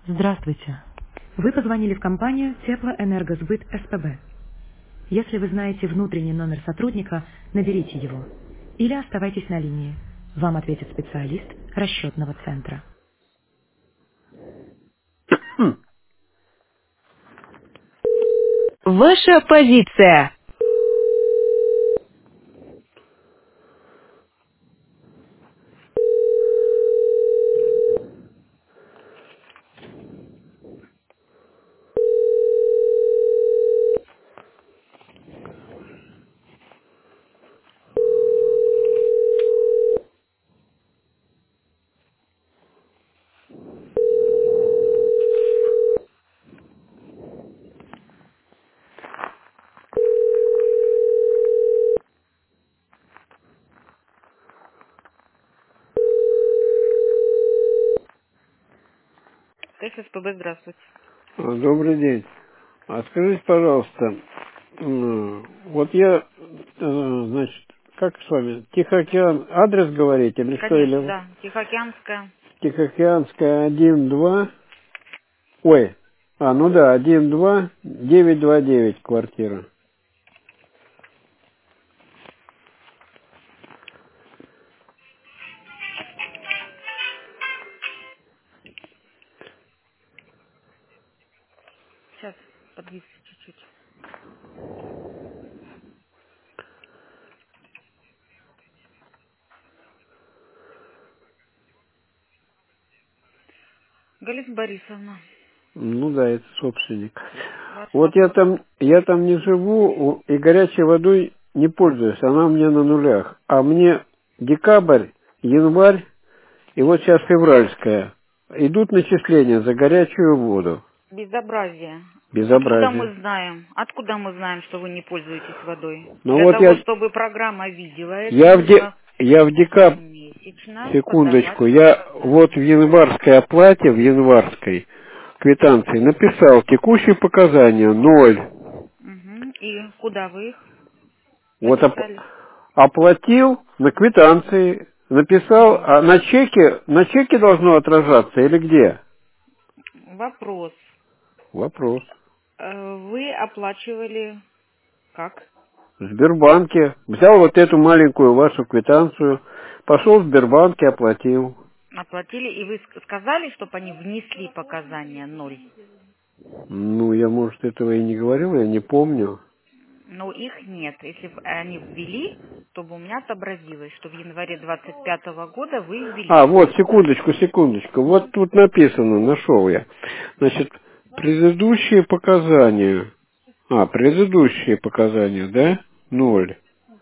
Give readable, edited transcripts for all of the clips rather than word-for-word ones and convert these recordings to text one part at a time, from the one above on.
Здравствуйте. Вы позвонили в компанию Теплоэнергосбыт СПБ. Если вы знаете внутренний номер сотрудника, наберите его. Или оставайтесь на линии. Вам ответит специалист расчетного центра. Ваша позиция. СПБ, здравствуйте. Добрый день. А скажите, пожалуйста, вот я, значит, как с вами, Тихоокеан, адрес говорите, или что, Конечно, или да. Тихоокеанская. Тихоокеанская 1-2, ой, ну да, 1-2, 929 квартира. Сейчас, подвису чуть-чуть. Галина Борисовна, Ну да, это собственник. ваш Вот вопрос. я там не живу и горячей водой не пользуюсь, она у меня на нулях. А мне декабрь, январь и вот сейчас февральская. Идут начисления за горячую воду. Безобразие. Откуда Безобразие. мы знаем? Откуда мы знаем, что вы не пользуетесь водой? Ну Для вот того, чтобы программа видела это, нужно я в декабрь, ежемесячно подавать секундочку, я вот в показания. январской оплате, в январской квитанции написал текущие показания 0. Мгм. И куда вы их Вот написали? оплатил на квитанции, написал, Мгм. а на чеке должно отражаться или где? Вопрос. Вопрос. Вы оплачивали как? В Сбербанке. Взял вот эту маленькую вашу квитанцию, пошел в Сбербанке, оплатил. Оплатили, и вы сказали, чтобы они внесли показания 0. Ну, я, может, этого и не говорил, я не помню. Но их нет. Если бы они ввели, то бы у меня отобразилось, что в январе 25-го года вы А, ввели. вот, секундочку. Вот тут написано, нашел я. Значит, предыдущие показания. Предыдущие показания, да? 0.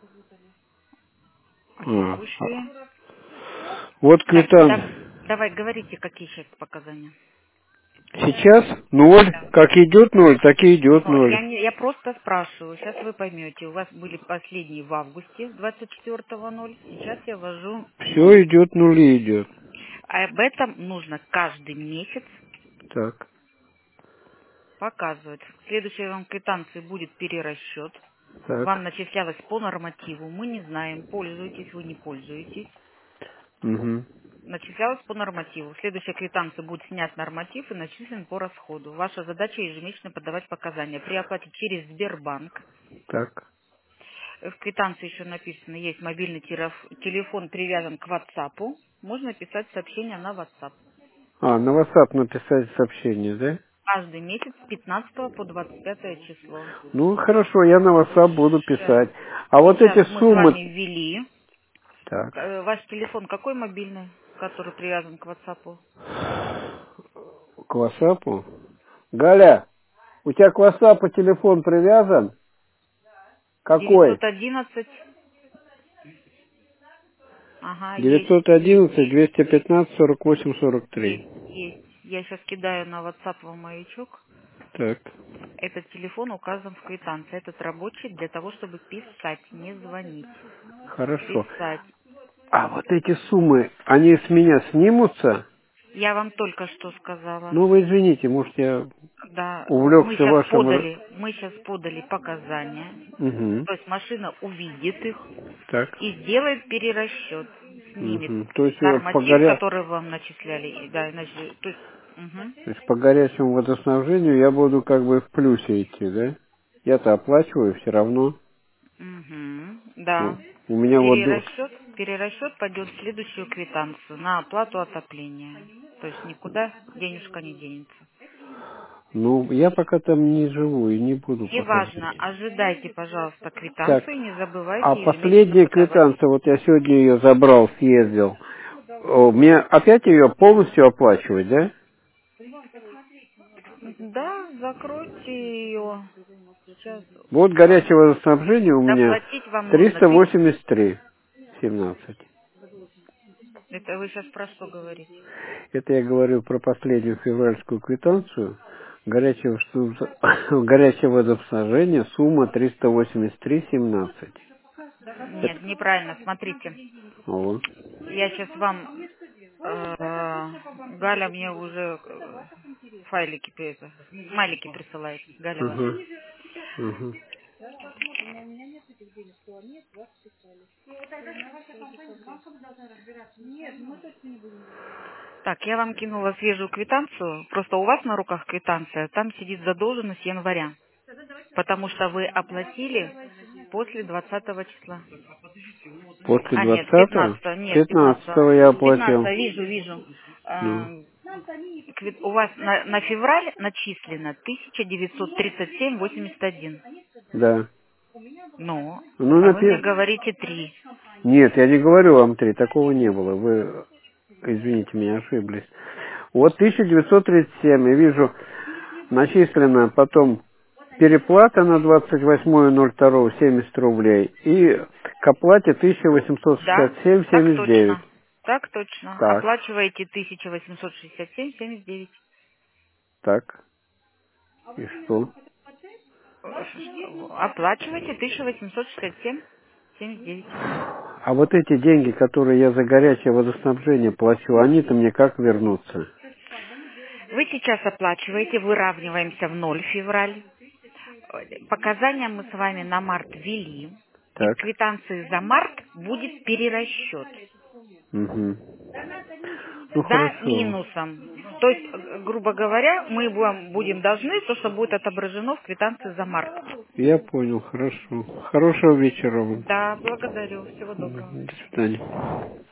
А А, текущие? вот Так, квитан. давай, говорите, какие сейчас показания. Сейчас 0. Да. Как идет 0, так и идет Но 0. я просто спрашиваю, сейчас вы поймете, у вас были последние в августе 24-го 0, сейчас я ввожу 0. Все идет, нули идет. А об этом нужно каждый месяц Так, показывать. В следующей вам квитанции будет перерасчет. Вам так. начислялось по нормативу. Мы не знаем, пользуетесь вы, не пользуетесь. Угу. Начислялось по нормативу. В следующей квитанции будет снят норматив и начислен по расходу. Ваша задача ежемесячно подавать показания. При оплате через Сбербанк. Так. В квитанции еще написано, есть мобильный телефон привязан к WhatsApp. Можно писать сообщение на WhatsApp. На WhatsApp написать сообщение, да? Каждый месяц с 15 по 25 число. Ну, хорошо, я на WhatsApp буду Сейчас, писать. А вот сейчас эти мы с суммы... вами ввели. Так. Ваш телефон какой мобильный, который привязан к WhatsApp? К WhatsApp? Галя, у тебя к WhatsApp телефон привязан? Какой? 911. Ага, есть, есть, 911 есть, 215 48 43. есть, есть. Я сейчас кидаю на WhatsApp вам маячок. Так, Этот телефон указан в квитанции. Этот рабочий для того, чтобы писать, не звонить. хорошо. Писать. А вот эти суммы, они с меня снимутся? Я вам только что сказала. Ну, вы извините, может, я Да, увлекся вашим... мы сейчас подали показания. Угу. То есть машина увидит их Так. и сделает перерасчет. Снимет Угу. То есть норматив, погоря... который вам начисляли. Да, иначе, то есть Угу. То есть по горячему водоснабжению я буду как бы в плюсе идти, да? Я-то оплачиваю все равно. Угу. Ну, Да. у меня вот... Перерасчет пойдет в следующую квитанцию на оплату отопления. То есть никуда денежка не денется. Ну, я пока там не живу и не буду Неважно, походить. ожидайте, пожалуйста, Так, квитанцию и не а забывайте ежемесячно последняя подавать. квитанция, вот я сегодня ее забрал, съездил. Мне опять ее полностью оплачивать, да? Да, закройте ее. Сейчас Вот вам горячее водоснабжение у меня доплатить вам нужно 383,17. Это вы сейчас про что говорите? Это я говорю про последнюю февральскую квитанцию. Горячее водоснабжение, сумма 383,17. Это... Нет, неправильно, смотрите. О. Я сейчас вам, Галя мне уже файлики, смайлики присылает. Галя ваша. Угу. Угу. Так, я вам кинула свежую квитанцию. Просто у вас на руках квитанция, там сидит задолженность января. Потому что вы оплатили после 20 числа. После А, нет, 20-го? 15, нет, 15. 15-го я оплатил. 15, вижу. Ну, У вас на февраль начислено 1937,81. да. Ну, Ну, а вы мне говорите 3. Нет, я не говорю вам 3, такого не было. Вы, извините меня, ошиблись. Вот 1937, я вижу, начислено потом переплата на 28.02 70 рублей и к оплате Да, так 1867,79. точно. Так точно. Так, Оплачиваете 1867,79. так, и что? Оплачиваете 1867,79. А вот эти деньги, которые я за горячее водоснабжение плачу, они-то мне как вернутся? Вы сейчас оплачиваете, выравниваемся в 0 февраль. Показания мы с вами на март ввели. И в Так, квитанции за март будет перерасчет. угу. Ну, Да, хорошо. минусом. То есть, грубо говоря, мы вам будем должны то, что будет отображено в квитанции за март. Я понял, хорошо. Хорошего вечера вам. Да, благодарю. Всего доброго. До свидания.